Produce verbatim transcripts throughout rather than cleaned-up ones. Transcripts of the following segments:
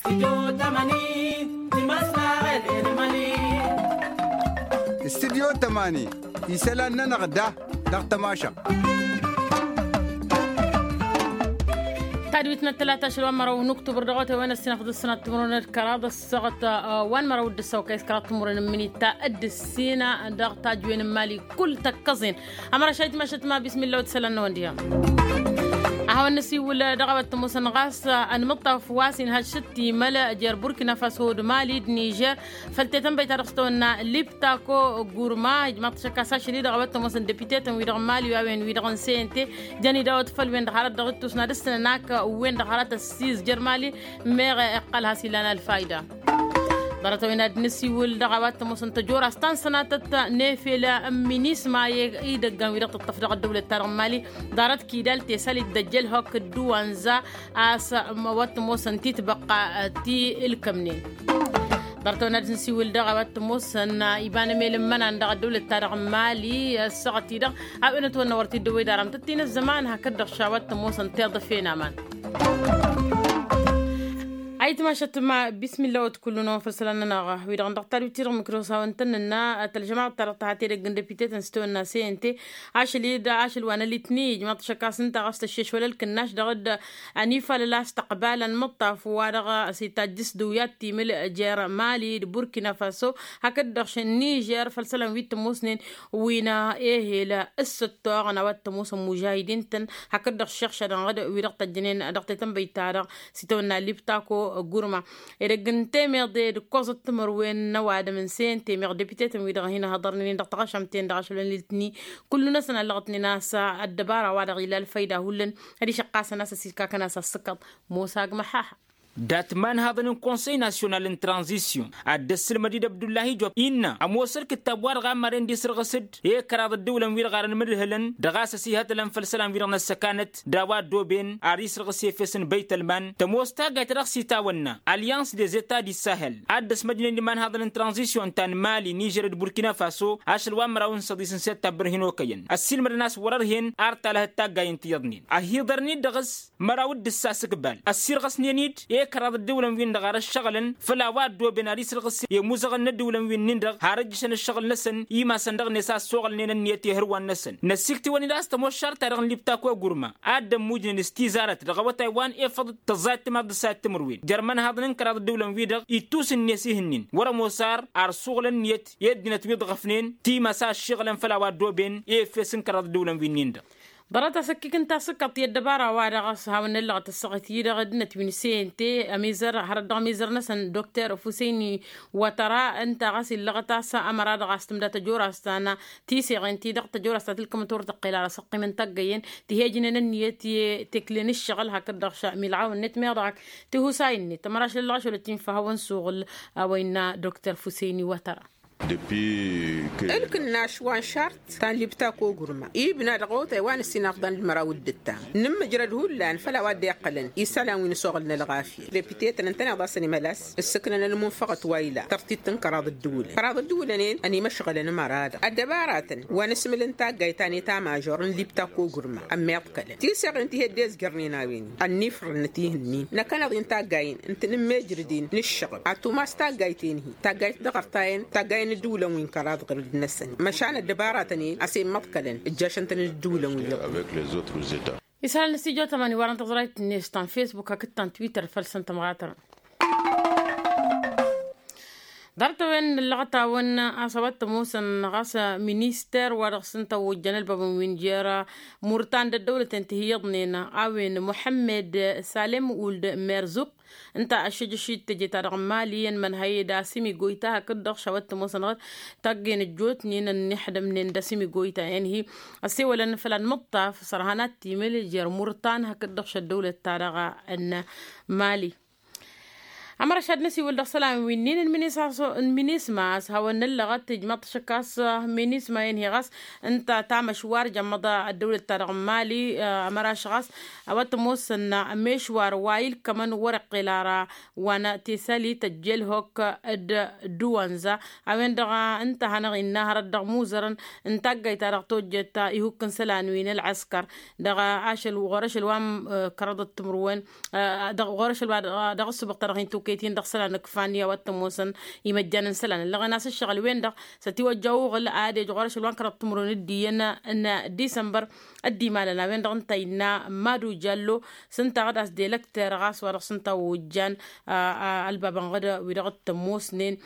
استديو تماني يسألنا نغدا دغ تماشا تادويتنا الثلاثة شلون مرة ونكتب الرغوة وين السنة خد السنة تمرون الكرادة الصغط وين مرة ود السوق كيس كرات تمرون مني تأد السنة دغ تاجوين مالي كل تكزين أمر شيء ما شت ما بسم الله وتسلمنا ونديا أهون نسي ولا دغوة مسنغاس المطف واسين هالشتي ملا جر بوركينا فاسو مالي نيجر فلتتم بيترختونا ليبتاكو غورما جماعة شكاسا شلي دغوة مسن دبيتة ويدغ مالي وين ويدغ سنتي جاني داوت فل وين دخلت دغوة تسنا دستنا ناك وين دخلت السيز جرمالي ميغ اقلها سيلانا الفايدة دارتوينا دنسي والدغوات مسن تجور استان سناتت نيفيلا مينيس ما يدغان ويدغ تطفدق الدولة الترمالي دارت كيدال تسالي الدجل هوك الدوانزا اس موات مسن تتبقى تي الكمنين دارتونا دنسي والدغوات مسن يبان ميل من عند الدولة الترمالي السقطي دغ او انتو نورتي دوي دارم تتين الزمان هكذا شاوات مسن تضفينا مان أيت ما شت ما بسم الله وتكلنا فرسلنا ناقة ويرغن دكتور يطير ميكروسا وانتننا الترجمة ترى تحتي رجن دبيتة تنستو الناس أنت عاش اللي دا عاش الوانا اللي تني جماعة شكاس انت غست الشيش ولا الكناش دغد أنيفا للا استقبالا مطف وارغ سيتاجس دويات تيمل جير مالي بوركينا فاسو هكذا نيجر فرسلنا ويت موسنين وينا إيه لا الستة أنا وات موس مجاهدين تن هكذا الشيخ شدان غد ويرغ تجنين دكتور تنبيتارغ سيتونا ليبتاكو غورما إرجن تيمير دي دكوز التمر وين نواد من سين تيمير دبيتة ويدغ هنا هضرني دقتقاش شمتين دقاش للتني كل ناس لغتني ناس الدبارة وادغ إلى الفايدة هولن هذه شقاس ناس سيكا كناس السقط موسى محاحة داتمان هذا الكونسي ناسيونال ان ترانزيسيون الدسل مديد عبد الله جوب إن أموسر كتابوار غامرين دي سرغسد هي كراد الدولة وير غارن مرهلن دغاس سيهات لم فلسلام ويرنا السكانت داوات دوبين أريس رغسي فيسن بيت المان تموستا غايت رغسي تاونا أليانس دي زيتا دي ساهل الدس مدينة مان هذا الترانزيسيون تان مالي نيجر بوركينا فاسو عشل وامراون صديسن سيتا برهنو كين السيل مرناس وررهن أرتا لها التاقاين تيضنين أهيضرني دغس مراود دساس قبال السير غسنينيد كراد الدولة وين دغار الشغلن فلا واد دو بناريس الغس يموزغن الدولة وين نندغ هارجشن الشغل نسن يما سندغ نساس سوغل نين نيتي هروان نسن نسيكتي وني داست مو شرط رغن ليبتاكو غورما ادم موجن استيزارت دغوا تايوان افض تزات ما دسات تمروين جرمن هادن كراد الدولة ويدغ يتوس النسيهنين ورا موسار ار سوغل نيت يدنا تويد غفنين تي مسا شغلن فلا واد دو بين افسن كراد الدولة وين نندغ برات سكك انت سكت يدبارا وارغس هاون اللغة السقطية دغدنا تونسين تي اميزر هرد اميزر نسن دكتور فوسيني وترى انت غاسي اللغة تاسا امراد غاستم دا تجور استانا تيسي غنتي دغ تجور استاتلكم تور تقيل سقي من تقين تهيجن النية تكلين الشغل هكذا شا ملعون نت ميضعك تهوسايني تمراش اللغة شو لتين فهون سوغل وين دكتور فوسيني وترى الكن ناشوان شرط تان لبتاكو غورما يبنا دغوت وان السنافدان المراود التام نم جرد هولان فلا واد يقلن يسلام وين سوغلنا الغافي ريبيتيت انتنا ضاسني ملاس السكنه المنفقه ويلا ترتيب تنقراض الدوله قراض الدوله نين اني مشغل انا مراد الدبارات وان اسم الانتاج جايتاني تا ماجور لبتاكو غورما ام يقلن تيسر انت هديز قرنينا وين النفر نتيهني نكن انتاج جاين انت نمجردين للشغل اتو ما استاج جايتيني تاجايت دغرتاين تاجاين الدولة وين كراد غير النسن مشان الدباراتني أسيم مطكلن الجاشنتن الدولة وين يسأل نسيجو تماني وارن تظريت نيستان فيسبوك هكتان تويتر فلسن تمغاتر دارت وين اللغة وين أصابت موسى غاسة مينيستر ورغسنت وجنال بابا وين جيرا مورتان الدولة تنتهي يضنينا أوين محمد سالم ولد مرزوق انت اشجشي تجي ترغماليا من هي داسمي قويتا كدغ شوت موسنغت تاقين الجوت نين النحد من داسمي قويتا يعني هي السيوة لان فلان مطا في صرهانات تيميل جير مورتان هكدغ شدولة تارغا ان مالي عمر شاد نسي ولد السلام وينين المينيس المينيسماس هو اللغة تجمع شكاس مينيسما ينهي غاس انت تعمل مشوار جمضى الدولة الترغمالي عمر شغاس اوات موس ان مشوار وايل كمان ورق لارا وانا تسالي تجيل هوك اد دوانزا اوين دغا انت هنغ النهر الدغ موزرن انت جاي تارغ توجتا يهوك كنسلان وين العسكر دغا عاش الغرش الوام كرض التمروين دغ غرش الواد دغ السبق ترغين تو كيتين دق سلان كفانية واتموسن يمجانا سلان اللغة ناس الشغل وين دق ستوجهوا غل عادي جغارش الوان كرت تمرون الدينا ان ديسمبر الدي مالنا وين دق انتينا مادو جالو سنتا غداس ديلكتر غاس ورق سنتا وجان البابا غدا ويدغ تموسنين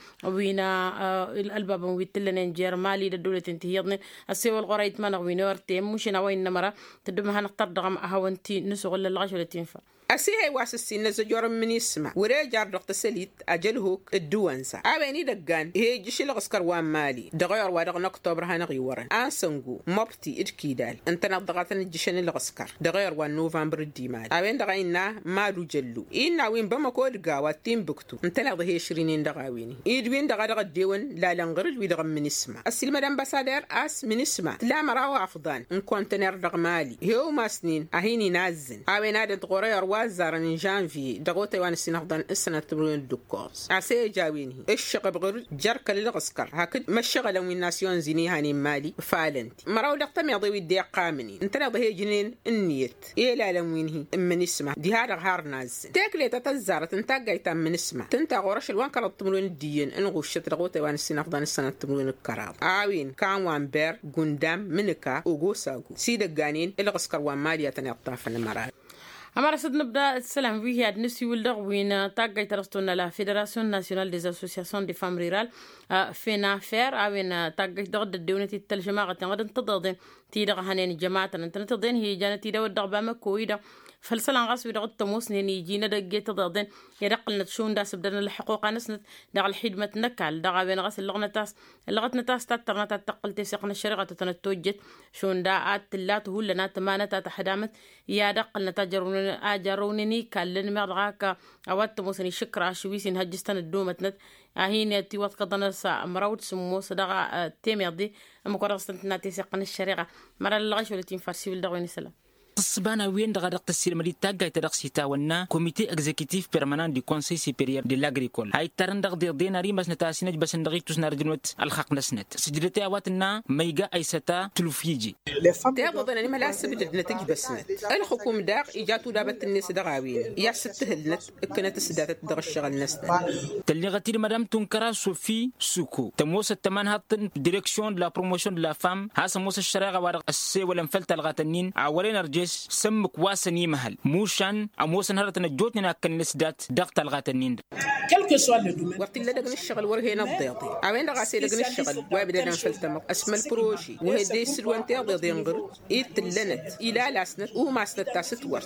وينا البابا ويتلنين جيرمالي الدولة تنتهيضن السيو الغرايت ما نغوينور تيم مشينا وين نمرة تدمها نختار دغم أهوانتي نسوغل اللغاش ولا تنفع أسيها واسسين نزجور من يسمع وراجع رقت سليت أجلهوك الدوانسا أبني دقان هي جيش الغسكر وان مالي دغير ورق نكتوبر هنغيورن أنسنجو مبتي إركيدال أنت نضغط الجيشن الغسكر دغير وان نوفمبر الديمال أبين دغينا مالو جلو إن وين بما كود جاوا تيم بكتو أنت نضغط هي شرينين دغاويني إدوين دغير الديون لا لنغرل ويدغم من يسمع السلمة دمبسادر أس من يسمع لا مراو أفضان إن كنت نرد مالي هو ما سنين أهيني نازن أبين هذا تغير زارن جانفي دغوتي وان سنخدن السنة تبرون الدكورس عسي جاويني الشغ بغر جرك للغسكر هكذا ما الشغل من ناسيون زيني هاني مالي فالنت مراو لقطة ميضي ودي قامني انت نضي هي جنين النيت إيه لا لموينه من اسمه دي هذا غار ناز تاكلي تتزارة تنتاقى يتم من اسمه تنتا غورش الوان كرت تبرون الدين انغوش دغوتي وان سنخدن السنة تبرون الكراب عاوين كان وان بير قندام منكا وغوساقو سيدة قانين الغسكر وان مالي يتنقطاف المراد أمر سد نبدأ السلام فيه هاد نسي ولدغ وين تاجي ترستونا لا فيدراسيون ناسيونال ديز أسوسياسيون دي فام ريرال فينا فير أوين تاجي تغد الدولة التلجماعة غدا تضادين تيدغ هنين جماعة أنت تضادين هي جانا تيدا ودغ بما كويدا فالسلام غاس ويدغ التموس نين يجينا دقي تضادين يرقلنا تشون داس بدنا الحقوق نسنت دغ الحدمة نكال دغ بين غاس اللغة تاس اللغة نتاس تترنا تتقل تسقنا الشريعة تتنتوجت شون داعات تلات هو لنا تمانة تتحدامت يا دقلنا تجرون أجرونني كلن مرغاك أود موسني شكرا شويسين هجستن الدومتنت أهين تيوت قدنا سا مراود سمو صدقة تيميردي مقرصة ناتي سقنا الشريعة مرة اللغش ولا تيم فارسي والدغوين سلام الصبانا وين دغا دق السيرمري تاغا تدقسي تاونا كوميتي اكزيكتيف بيرمانان دي كونسي سوبيريور دي لاغريكول هاي ترن دغ دي ديناري مس نتاسينج باش ندغي توسنار جنوت الحق نسنت سجلتي اواتنا ميغا ايستا تلوفيجي تاغو ظنني ما لا سبب نتيجه بسنت الحكومه داغ اجاتو دابت الناس دغاوين يا ستهلت كانت سدات دغ الشغل الناس تلغتي مدام تنكرا سوفي سوكو تموس التمان هاتن ديريكسيون لا بروموشن لا فام هاسا موس الشريعه وارق السي ولا مفلت الغاتنين اولين ارجي سمك واسني محل موشان اموسن هرتنا جوتنا كان نسدات دقت الغاتنين كلكو سؤال لدوم وقت اللي دغن الشغل ورهينا الضياطي عوين دغاسي دغن الشغل وابدا نفلتم اسم البروجي وهدي سلوان تاع ضينغر يتلنت الى لاسنت وما ستاست ورت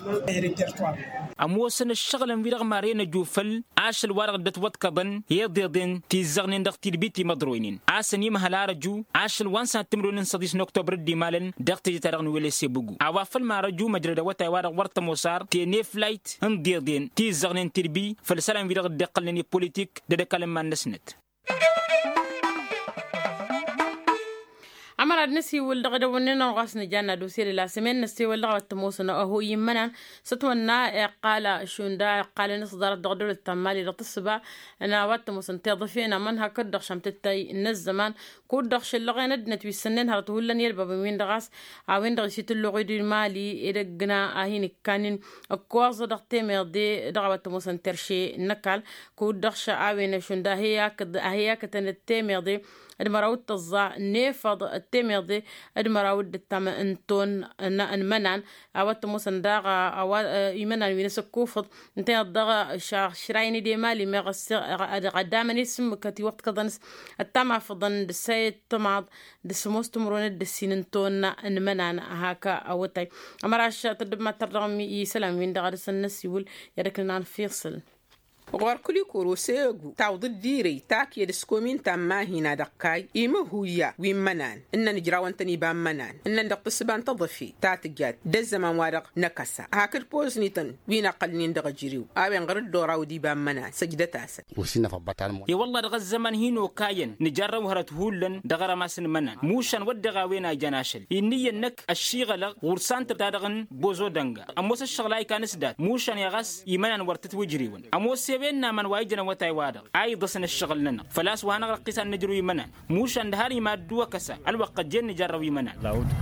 اموسن الشغل مبيرغ مارينا جوفل عاش الورق دتوت كبن يضيضن تيزغنين دغتي بيتي مدروينين عاسني مهلا رجو عاش الوانسا تمرون صديس اكتوبر دي مالن دغتي ترغن ولي سيبوغو اوافل ما رجو مجرد وتا وارق ورت موسار تي نيفلايت انديردين تيزغنين تربي فالسلام بيرغ دقلني بوليتيك ددكلم ما نسنت أمر النسي والدغدا وننا غاسن جانا دوسير لا سمين نسي والدغدا التموسنا أهو يمنا ستونا قال شوندا قال نصدر الدغدا التمالي لتصبع أنا واتموسن تضفينا منها كدغ شمتتي النزمان كدغ شلغي ندنت ويسنن هرتهولن يلبا بمين دغاس عوين دغسيت اللغي دي المالي إدقنا أهين كانين أكواز دغ تيمير دي دغا واتموسن ترشي نكال كدغ شعاوين شوندا هي كد هي كتن التيمير دي المراود تضع نفض التمرد المراود التم انتون ان منان اوت موسن داغا او يمنان وينسكوفض انت داغا شرايني دي مالي مغس قدام اسم كتي وقت كدنس التم فضن دسيت تماد دسموستمرون دسينتون ان منان هكا اوتي امراش تدب ما ترغم يسلم وين داغا دسنس يقول يركلنا نفصل غار كل كروسيغو تعوض الديري تاك يدسكومين تاما هنا دقاي إما هويا وين منان إن نجراوان تنيبان منان إن ندق تسبان تضفي تاتجات دزمان وارق نكسا هاكر بوز نيتن وين أقلنين دق جريو آوين غر الدورا وديبان منان سجدة تاسا وسينا فبطان يا والله دغ الزمان هينو كاين نجرا وهرت هولن دغرا ماسن منان موشان ودغا وينا جناشل إني ينك الشيغلغ ورسان تبتادغن بوزو دنگا أموس الشغلاي كانس دات موشان يغاس يمنان ورتت وجريون أموس بيننا من وايجنا وتاي وادر اي ضسن الشغل لنا فلاس وانا قيسان نجرو يمنان موش عند هاري ما دوا كسا الوقت جن نجرو يمنان لا ودكريو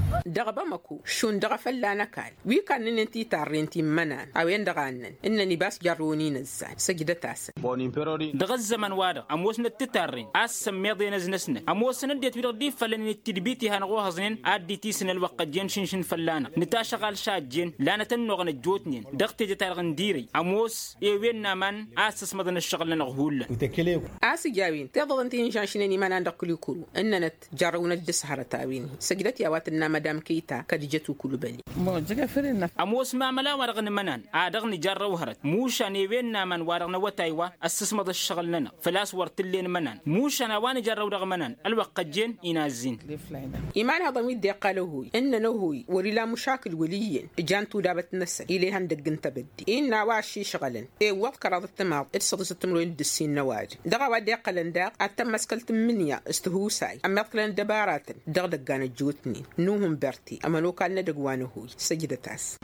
دغبا مكو شون دغ فلانا كال وي كان ننتي تارنتي منان او يندغانن انني باس جروني نزان سجده تاس دغ الزمن وادا اموس نتتارين اس ميضي نزنسنا اموس نديت بيردي فلن التدبيتي هنغو هزنين ادي تيسن الوقت جين شنشن فلانا نتا شغال شاجين لا نتنغ نجوتنين دغتي جتارغن ديري اموس ايوين نامان اسس مدن الشغل نغهول اس جاوين تضلنتي شانشنني منان دقلي كرو اننا جرون الدسهره تاوين سجدتي يا واتنا مدام كيتا كدجتو كل بلي مو جا فرنا اموس ما ملا ورغن منان ادغني جرو هرت موشا نيوين نامان ورغن وتايوا اسس مد الشغل لنا فلاس ورتلين منان موشا نواني جرو رغ منان الوقت جين ينازين ايمان هذا ميد قالوا هو انه هو ولي مشاكل وليين جانتو دابت نسل اليها ندقن تبدي ان واشي شغلن اي وقت كراد التماض اتصل ستمرو الدسين نواج دغا ودي قلن داق اتم مسكلت منيا استهوساي اما قلن دبارات دغ دغان جوتني نوهم برتي اما لو كان ندغوانه هو سجدتاس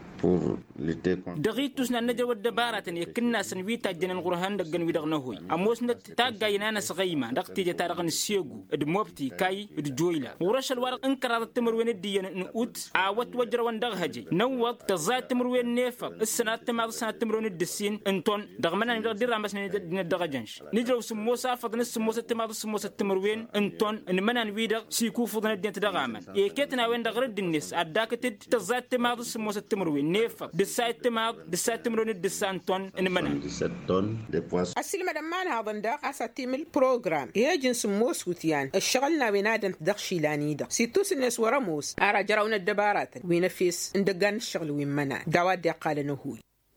دغيتوس ننجا ودبارات يكنا سنويتا جنن قرهان دغن ويدغنا هوي اموس نت تاغاينا نسغيما دقتي جتارغن سيغو ادموبتي كاي ادجويلا ورش الورق انكراد التمروين الدين نوت عاوت وجر وندغ هجي نوض تزات تمروين نيفا السنه تما السنه تمرون الدسين انتون دغمنا ندير بس ندغ جنش نجرو سموسا فضن سموسا تما سموسا تمروين انتون انمنا نويدغ سيكو فضن الدين تدغاما يكتنا وين دغرد الناس اداكت تزات تما سموسا تمروين نيفا دسات تما دسات تمرون الدسانتون انمنا السلمة لما هذا ندق أساتيم البروغرام يجن سموس وتيان الشغلنا بنادن تدخشي لانيدا سيتوس الناس ورموس أرى جرون الدبارات وينفيس ندقان الشغل ويمنا دواد قال نهوي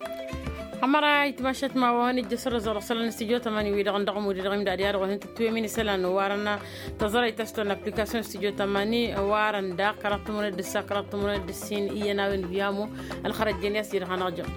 أمرا يتمشت مع وهني الجسر زر صلنا استجوا تماني ويدغن دغم ودغم داريار وهن تتوي من سلان وارنا تزرع تستون أبليكاسيون استجوا تماني وارن دا كرت من الدسا كرت من الدسين إينا وين بيامو الخرج جنيس يرهان رجع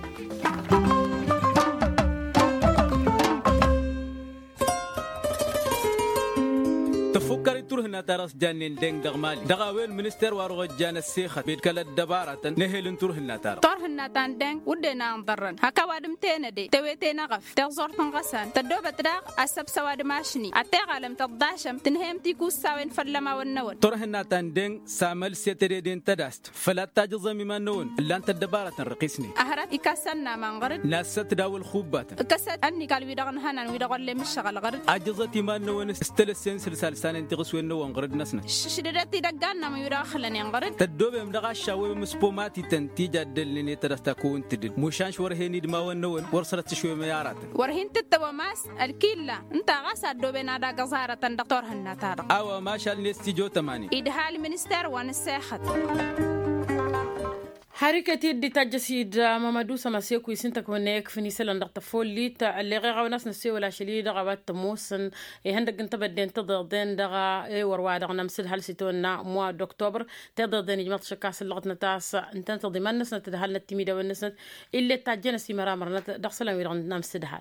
تفكر تروحنا تراس جانين دين دغمالي دغاوين منستر واروغ جان السيخة بيتكال الدبارة نهيل تروحنا ترى تروحنا تاندين ودنا نضرن هكا وادم تينا دي تويتينا غف تغزور تنغسان تدوبة تراغ أسب سواد ماشني أتغالم تضاشم تنهيم تيكو ساوين فلما والنون تروحنا تاندين سامل سيتريدين تداست فلا تاجزمي ما نون إلا أنت الدبارة رقيسني أهرت إكاسنا منغرد ناس تداول خوبات إكاسد أني قال ويدغن هنان ويدغن لي مش شغل غرد أجزتي ما نون استلسين سلسال انت غسوين نو انغرد نسنا شدرتي دغانا ما يدخلني انغرد تدوبه مدغا شاوي مسبوماتي تنتيجا دلني ترستا كون تدد مشانش ورهيني دما ونون ورسرت شوي ميارات ورهين تتوماس الكيلا انت غاسا دوبنا دا غزاره دكتور هنا تار او ما شاء الله استيجو تماني ادحال منستر وان الساخت حركة دي تجسيد مامادو سماسيو كويسين تكونيك في نيسلان دقت فولي تاع اللي غاو ناس نسيو ولا شلي دغا وات موسن هندق انت بدين تضدين دغا اي وروا دغ نمسل هل سيتونا مو دكتوبر تضدين جماعه شكاس اللغتنا تاس انت تضمن نس تدهل التميده والنس اللي تاجنا سي مرامر دخسلا ويرغ نمسل دهال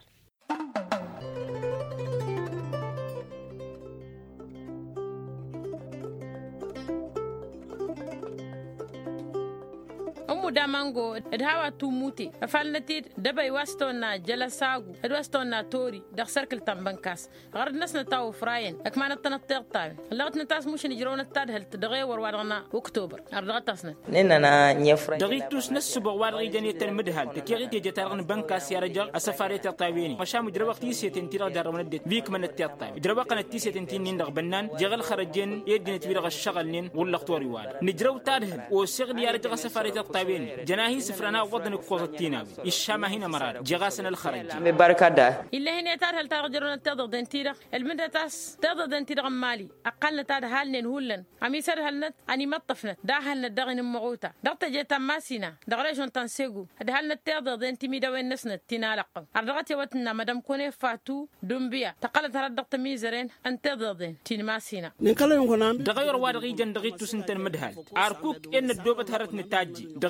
أمو دامانغو إدهاوا توموتي أفعلنتي دبي واستونا جلساغو إدواستونا توري دخ سركل تنبنكاس غرد نسنا تاو فراين أكمان التنطيق تاوي اللغت نتاس موش نجرون التاد هل تدغي وروانا أكتوبر أردغت تاسنا نينا نيفرين دغيتوس نسبة وارغي جاني تنمدهال تكيغي تيجي تارغن بنكاس يا رجال أسفاري تطاويني مشام دروق تيسي تنتيرا دارون الدت فيك من التطاوي دروقنا تيسي تنتين دغ بنان جغل خرجين يدين تبيرغ الشغل نين ولا خطوري وال نجرو تادهل وسيغ يا رجال سفاري تطاويني جناهي سفرنا وضن قوتينا الشامة هنا مرار جغاسنا الخرج مباركة ده إلا هنا تار هل ترجعون تضغ دنتيرة المدة تاس تضغ دنتيرة مالي أقل تار هل نهولن عميسر هل نت أني مطفنت ده هل ندغن المعوتة دغت جت ماسينا دغريشون تنسيقو ده هل نتضغ دنتي ميدا وين نسنت تنالق أرضغت يوتنا مدام كونه فاتو دمبيا تقلت هردغت ميزرين أن تضغ دن تين ماسينا دغير وارغي جن دغيتو سنتن مدهال أركوك إن الدوبة هرت نتاجي دغيتو سنن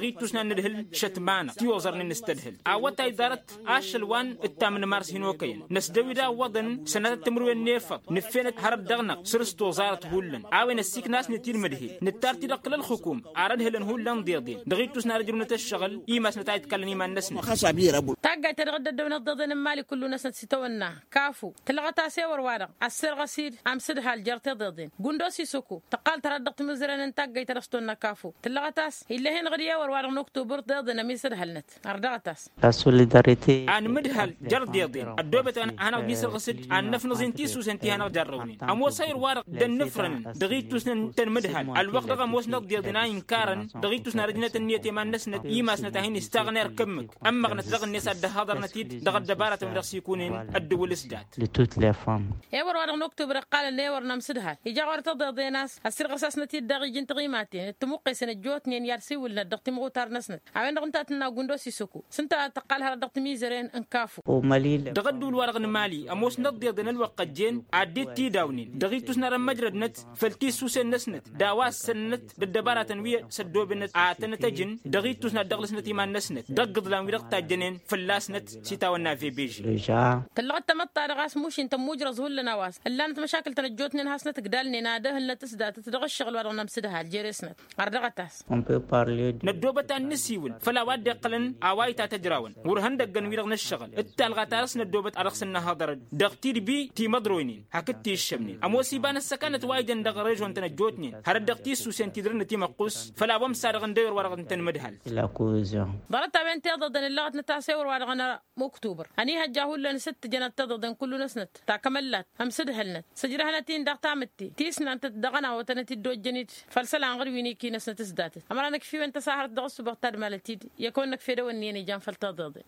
تان الهل شتمانا تيوزرني نستدهل عوات إدارة عشلوان التامن مارس هنوكين نسدوي دا وضن سنة تمرو النيفق نفينت هرب دغنا سرست وزارة هولن عاوين السيك ناس نتير مدهي نتارتي دقل الحكوم عرض هلن هولن دير دين دغيتوس نارجل نتشغل إيماس نتايت كلني ما النسن تاقا ترغد الدون الضدن مالي كله ناس نتستونا كافو تلغتا سيور وارق عسر غسير عم سدها الجرتي ضدين قندوسي سوكو تقال تردقت مزرن تاقا ترستونا كافو تلغتاس إلا هين غديا وروارق نكتوبر ضدن ميسر هلنت أردغتاس السوليداريتي عن مدهل جرد يضين الدوبة أنا بيسر غسد عن نفنزين تيسو سنتي أنا جروني أمو سير وارق دن نفرن دغيتوس تن مدهل الوقت رغم وسنق ديضنا إنكارن دغيتوس نارجنة النية ما نسنت إيماس نتاهين استغنى ركمك أما غنت رغن الناس أدى هذا نتيد دغد دبارة من رسيكونين الدول السدات لتوت لافام يا وروارق نكتوبر قال اللي ورنا مسدها يجا ورت ضد ناس السر غساس نتيد دغي جنت غيماتين التمقي سنة جوتنين يارسي ولا دغتي مغوتار نسنت عوين غنتاتنا قندوسي سوكو سنتا تقالها دغتي ميزرين انكافو ومالي دغدو الورق مالي أموس نضي ضن الوقت جين عديت تي داونين دغيتوس نار مجرد نت فلتيسو سنسنت داواس سنت بالدبارة تنوية سدو بنت عاتنة جن دغيتوس ندغلس نتي ما نسنت دغد لام ورق تاجنين فلاس نت سيتا ونا في بيجي رجع تلغت تمطى رغاس موش انت موجرز هول نواس الا انت مشاكل تنجوتني نهاسنت قدالني ناده هل تسدات تدغ الشغل ورنا مسدها الجيرسنت اردغتاس on peut parler ندوبة النسيون فلا واد قلن عوايتا تجراون ورهن دقن ويرغن الشغل التالغاتارس ندوبة أرخصنا هادر دغتير بي تي مدروينين هكتي الشمنين أموسي بان السكانة وايدن دغريج وانت نجوتنين هرد دغتي سوسين تدرن تي مقوس فلا بمسا رغن دير ورغن تنمدهل la cause ضربت بين تضدن اللغة نتاسيور ورغنا اكتوبر اني هجاهول لن ست جنات تضدن كل نسنت تا كملات هم سدهلنت سجرها نتين دغ تامتي تيسنا انت دغنا وتنتي دوجنيت فلسلا غير ويني كي نسنت سدات امرانك في وانت ساهر دغ سبقتاد مالتي يكونك في دوني جان فلتضد